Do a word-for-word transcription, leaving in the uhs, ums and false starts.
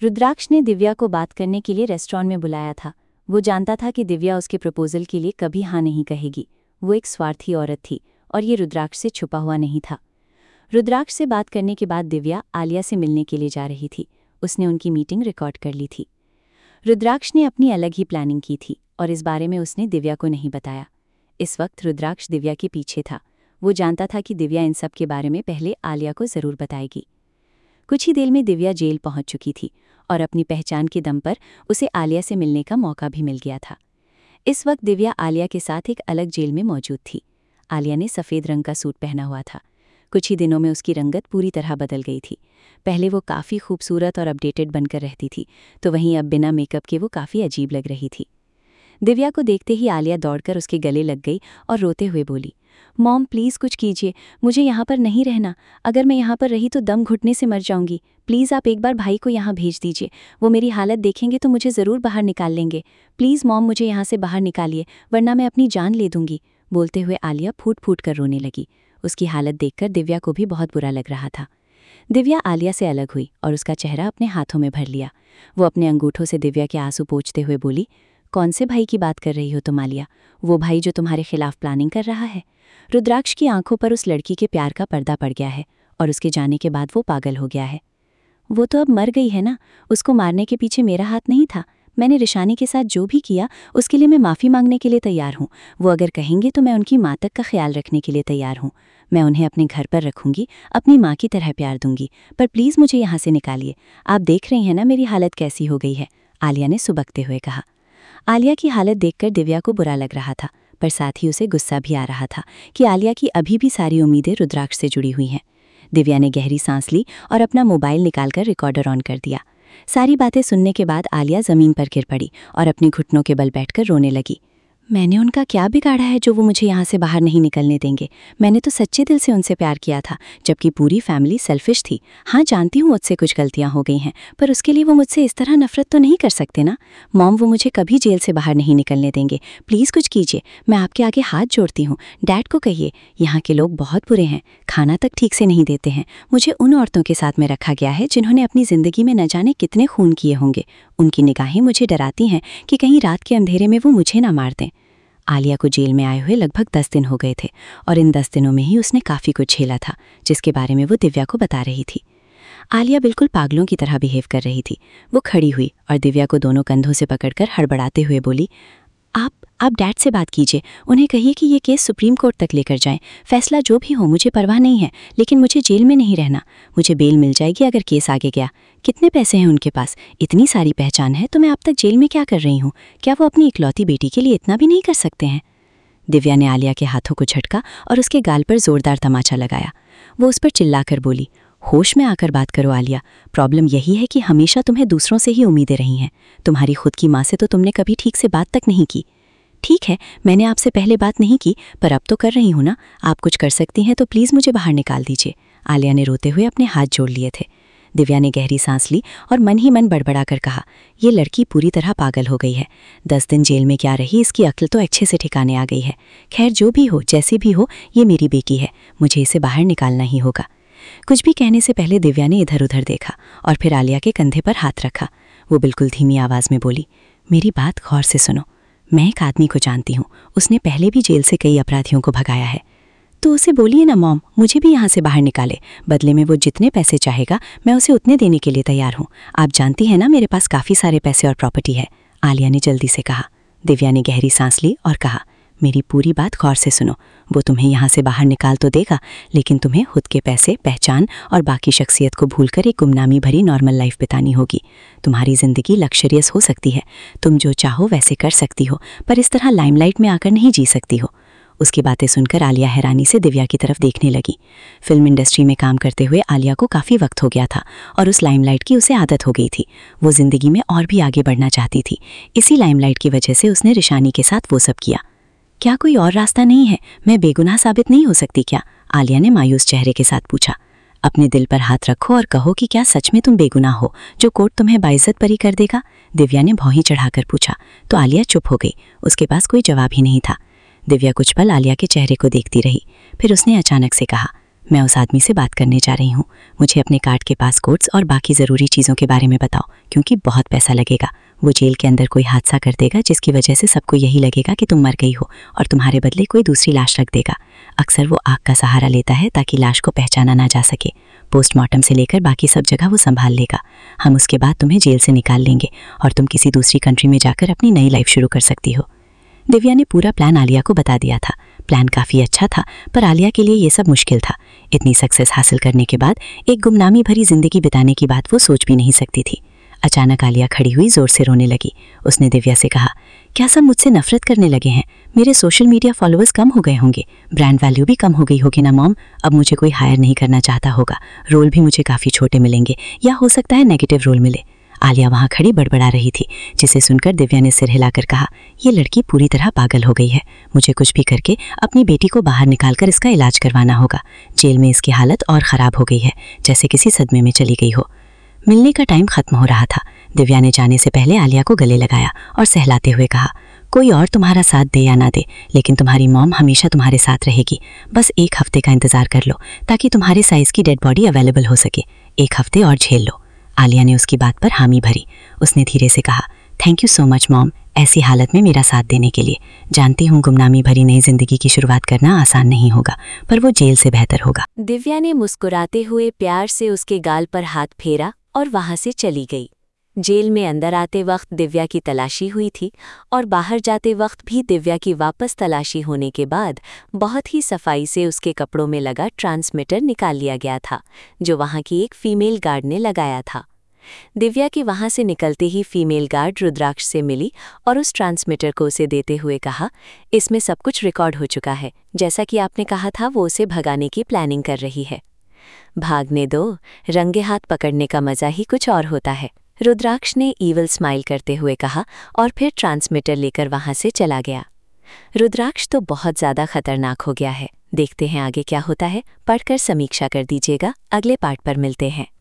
रुद्राक्ष ने दिव्या को बात करने के लिए रेस्टोरेंट में बुलाया था। वो जानता था कि दिव्या उसके प्रपोजल के लिए कभी हाँ नहीं कहेगी। वो एक स्वार्थी औरत थी और ये रुद्राक्ष से छुपा हुआ नहीं था। रुद्राक्ष से बात करने के बाद दिव्या आलिया से मिलने के लिए जा रही थी। उसने उनकी मीटिंग रिकॉर्ड कर ली थी। रुद्राक्ष ने अपनी अलग ही प्लानिंग की थी और इस बारे में उसने दिव्या को नहीं बताया। इस वक्त रुद्राक्ष दिव्या के पीछे था। वो जानता था कि दिव्या इन सब के बारे में पहले आलिया को ज़रूर बताएगी। कुछ ही देर में दिव्या जेल पहुंच चुकी थी और अपनी पहचान के दम पर उसे आलिया से मिलने का मौका भी मिल गया था। इस वक्त दिव्या आलिया के साथ एक अलग जेल में मौजूद थी। आलिया ने सफ़ेद रंग का सूट पहना हुआ था। कुछ ही दिनों में उसकी रंगत पूरी तरह बदल गई थी। पहले वो काफ़ी खूबसूरत और अपडेटेड बनकर रहती थी, तो वहीं अब बिना मेकअप के वो काफ़ी अजीब लग रही थी। दिव्या को देखते ही आलिया दौड़कर उसके गले लग गई और रोते हुए बोली, मॉम प्लीज़ कुछ कीजिए, मुझे यहाँ पर नहीं रहना। अगर मैं यहाँ पर रही तो दम घुटने से मर जाऊंगी। प्लीज़ आप एक बार भाई को यहाँ भेज दीजिए। वो मेरी हालत देखेंगे तो मुझे ज़रूर बाहर निकाल लेंगे। प्लीज़ मॉम मुझे यहाँ से बाहर निकालिए, वरना मैं अपनी जान ले दूंगी। बोलते हुए आलिया फूट फूट कर रोने लगी। उसकी हालत देखकर दिव्या को भी बहुत बुरा लग रहा था। दिव्या आलिया से अलग हुई और उसका चेहरा अपने हाथों में भर लिया। वो अपने अंगूठों से दिव्या के आंसू पोंछते हुए बोली, कौन से भाई की बात कर रही हो तुम आलिया? वो भाई जो तुम्हारे खिलाफ प्लानिंग कर रहा है? रुद्राक्ष की आंखों पर उस लड़की के प्यार का पर्दा पड़ गया है और उसके जाने के बाद वो पागल हो गया है। वो तो अब मर गई है ना, उसको मारने के पीछे मेरा हाथ नहीं था। मैंने रिशानी के साथ जो भी किया उसके लिए मैं माफ़ी मांगने के लिए तैयार हूँ। वो अगर कहेंगे तो मैं उनकी माँ तक का ख्याल रखने के लिए तैयार हूँ। मैं उन्हें अपने घर पर रखूँगी, अपनी माँ की तरह प्यार दूंगी। पर प्लीज़ मुझे यहाँ से निकालिए। आप देख रही हैं ना मेरी हालत कैसी हो गई है, आलिया ने सुबकते हुए कहा। आलिया की हालत देखकर दिव्या को बुरा लग रहा था, पर साथ ही उसे गुस्सा भी आ रहा था कि आलिया की अभी भी सारी उम्मीदें रुद्राक्ष से जुड़ी हुई हैं। दिव्या ने गहरी सांस ली और अपना मोबाइल निकालकर रिकॉर्डर ऑन कर दिया। सारी बातें सुनने के बाद आलिया ज़मीन पर गिर पड़ी और अपने घुटनों के बल बैठकर रोने लगी। मैंने उनका क्या बिगाड़ा है जो वो मुझे यहाँ से बाहर नहीं निकलने देंगे? मैंने तो सच्चे दिल से उनसे प्यार किया था, जबकि पूरी फैमिली सेल्फिश थी। हाँ जानती हूँ मुझसे कुछ गलतियाँ हो गई हैं, पर उसके लिए वो मुझसे इस तरह नफरत तो नहीं कर सकते ना। मॉम वो मुझे कभी जेल से बाहर नहीं निकलने देंगे। प्लीज़ कुछ कीजिए, मैं आपके आगे हाथ जोड़ती हूँ। डैड को कहिए, यहाँ के लोग बहुत बुरे हैं, खाना तक ठीक से नहीं देते हैं। मुझे उन औरतों के साथ में रखा गया है जिन्होंने अपनी ज़िंदगी में न जाने कितने खून किए होंगे। उनकी निगाहें मुझे डराती हैं कि कहीं रात के अंधेरे में वो मुझे ना मार दें। आलिया को जेल में आए हुए लगभग दस दिन हो गए थे और इन दस दिनों में ही उसने काफ़ी कुछ झेला था, जिसके बारे में वो दिव्या को बता रही थी। आलिया बिल्कुल पागलों की तरह बिहेव कर रही थी। वो खड़ी हुई और दिव्या को दोनों कंधों से पकड़कर हड़बड़ाते हुए बोली, आप आप डैड से बात कीजिए, उन्हें कहिए कि ये केस सुप्रीम कोर्ट तक लेकर जाएं। फैसला जो भी हो मुझे परवाह नहीं है, लेकिन मुझे जेल में नहीं रहना। मुझे बेल मिल जाएगी अगर केस आगे गया। कितने पैसे हैं उनके पास, इतनी सारी पहचान है, तो मैं अब तक जेल में क्या कर रही हूँ? क्या वो अपनी इकलौती बेटी के लिए इतना भी नहीं कर सकते हैं? दिव्या ने आलिया के हाथों को झटका और उसके गाल पर जोरदार तमाचा लगाया। वो उस पर चिल्लाकर बोली, होश में आकर बात करो आलिया। प्रॉब्लम यही है कि हमेशा तुम्हें दूसरों से ही उम्मीदें रही हैं। तुम्हारी खुद की माँ से तो तुमने कभी ठीक से बात तक नहीं की। ठीक है, मैंने आपसे पहले बात नहीं की, पर अब तो कर रही हूँ ना। आप कुछ कर सकती हैं तो प्लीज़ मुझे बाहर निकाल दीजिए। आलिया ने रोते हुए अपने हाथ जोड़ लिए थे। दिव्या ने गहरी सांस ली और मन ही मन बड़बड़ा कर कहा, ये लड़की पूरी तरह पागल हो गई है। दस दिन जेल में क्या रही, इसकी अक्ल तो अच्छे से ठिकाने आ गई है। खैर जो भी हो, जैसी भी हो, ये मेरी बेटी है, मुझे इसे बाहर निकालना ही होगा। कुछ भी कहने से पहले दिव्या ने इधर उधर देखा और फिर आलिया के कंधे पर हाथ रखा। वो बिल्कुल धीमी आवाज़ में बोली, मेरी बात गौर से सुनो। मैं एक आदमी को जानती हूँ, उसने पहले भी जेल से कई अपराधियों को भगाया है। तो उसे बोलिए ना मॉम, मुझे भी यहाँ से बाहर निकाले। बदले में वो जितने पैसे चाहेगा मैं उसे उतने देने के लिए तैयार हूँ। आप जानती हैं ना मेरे पास काफ़ी सारे पैसे और प्रॉपर्टी है, आलिया ने जल्दी से कहा। दिव्या ने गहरी सांस ली और कहा, मेरी पूरी बात गौर से सुनो। वो तुम्हें यहाँ से बाहर निकाल तो देगा, लेकिन तुम्हें खुद के पैसे, पहचान और बाकी शख्सियत को भूलकर एक गुमनामी भरी नॉर्मल लाइफ बितानी होगी। तुम्हारी ज़िंदगी लग्जरियस हो सकती है, तुम जो चाहो वैसे कर सकती हो, पर इस तरह लाइमलाइट में आकर नहीं जी सकती हो। उसकी बातें सुनकर आलिया हैरानी से दिव्या की तरफ देखने लगी। फिल्म इंडस्ट्री में काम करते हुए आलिया को काफ़ी वक्त हो गया था और उस लाइमलाइट की उसे आदत हो गई थी। वो ज़िंदगी में और भी आगे बढ़ना चाहती थी। इसी लाइमलाइट की वजह से उसने रिशानी के साथ वो सब किया। क्या कोई और रास्ता नहीं है? मैं बेगुनाह साबित नहीं हो सकती क्या? आलिया ने मायूस चेहरे के साथ पूछा। अपने दिल पर हाथ रखो और कहो कि क्या सच में तुम बेगुनाह हो, जो कोर्ट तुम्हें बाइज्जत बरी कर देगा? दिव्या ने भौहीं चढ़ाकर पूछा। तो आलिया चुप हो गई, उसके पास कोई जवाब ही नहीं था। दिव्या कुछ पल आलिया के चेहरे को देखती रही, फिर उसने अचानक से कहा, मैं उस आदमी से बात करने जा रही हूँ। मुझे अपने कार्ड के पास कोड्स और बाकी ज़रूरी चीज़ों के बारे में बताओ, क्योंकि बहुत पैसा लगेगा। वो जेल के अंदर कोई हादसा कर देगा जिसकी वजह से सबको यही लगेगा कि तुम मर गई हो और तुम्हारे बदले कोई दूसरी लाश रख देगा। अक्सर वो आग का सहारा लेता है ताकि लाश को पहचाना ना जा सके। पोस्टमार्टम से लेकर बाकी सब जगह वो संभाल लेगा। हम उसके बाद तुम्हें जेल से निकाल लेंगे और तुम किसी दूसरी कंट्री में जाकर अपनी नई लाइफ शुरू कर सकती हो। दिव्या ने पूरा प्लान आलिया को बता दिया था। प्लान काफ़ी अच्छा था, पर आलिया के लिए ये सब मुश्किल था। इतनी सक्सेस हासिल करने के बाद एक गुमनामी भरी जिंदगी बिताने की बात वो सोच भी नहीं सकती थी। अचानक आलिया खड़ी हुई, जोर से रोने लगी। उसने दिव्या से कहा, क्या सब मुझसे नफरत करने लगे हैं? मेरे सोशल मीडिया फॉलोअर्स कम हो गए होंगे, ब्रांड वैल्यू भी कम हो गई होगी ना मॉम। अब मुझे कोई हायर नहीं करना चाहता होगा, रोल भी मुझे काफ़ी छोटे मिलेंगे, या हो सकता है नेगेटिव रोल मिले। आलिया वहाँ खड़ी बड़बड़ा रही थी, जिसे सुनकर दिव्या ने सिर हिलाकर कहा, ये लड़की पूरी तरह पागल हो गई है। मुझे कुछ भी करके अपनी बेटी को बाहर निकालकर इसका इलाज करवाना होगा। जेल में इसकी हालत और ख़राब हो गई है, जैसे किसी सदमे में चली गई हो। मिलने का टाइम खत्म हो रहा था। दिव्या ने जाने से पहले आलिया को गले लगाया और सहलाते हुए कहा, कोई और तुम्हारा साथ दे या ना दे, लेकिन तुम्हारी मॉम हमेशा तुम्हारे साथ रहेगी। बस एक हफ्ते का इंतज़ार कर लो ताकि तुम्हारे साइज़ की डेड बॉडी अवेलेबल हो सके। एक हफ्ते और झेल लो। आलिया ने उसकी बात पर हामी भरी। उसने धीरे से कहा, thank you so much mom, ऐसी हालत में मेरा साथ देने के लिए। जानती हूँ गुमनामी भरी नई जिंदगी की शुरुआत करना आसान नहीं होगा, पर वो जेल से बेहतर होगा। दिव्या ने मुस्कुराते हुए प्यार से उसके गाल पर हाथ फेरा और वहां से चली गई। जेल में अंदर आते वक्त दिव्या की तलाशी हुई थी और बाहर जाते वक्त भी दिव्या की वापस तलाशी होने के बाद बहुत ही सफाई से उसके कपड़ों में लगा ट्रांसमीटर निकाल लिया गया था, जो वहां की एक फीमेल गार्ड ने लगाया था। दिव्या के वहां से निकलते ही फीमेल गार्ड रुद्राक्ष से मिली और उस ट्रांसमीटर को उसे देते हुए कहा, इसमें सब कुछ रिकॉर्ड हो चुका है। जैसा कि आपने कहा था, वो उसे भगाने की प्लानिंग कर रही है। भागने दो, रंगे हाथ पकड़ने का मजा ही कुछ और होता है, रुद्राक्ष ने ईवल स्माइल करते हुए कहा और फिर ट्रांसमीटर लेकर वहां से चला गया। रुद्राक्ष तो बहुत ज़्यादा खतरनाक हो गया है। देखते हैं आगे क्या होता है। पढ़कर समीक्षा कर दीजिएगा। अगले पार्ट पर मिलते हैं।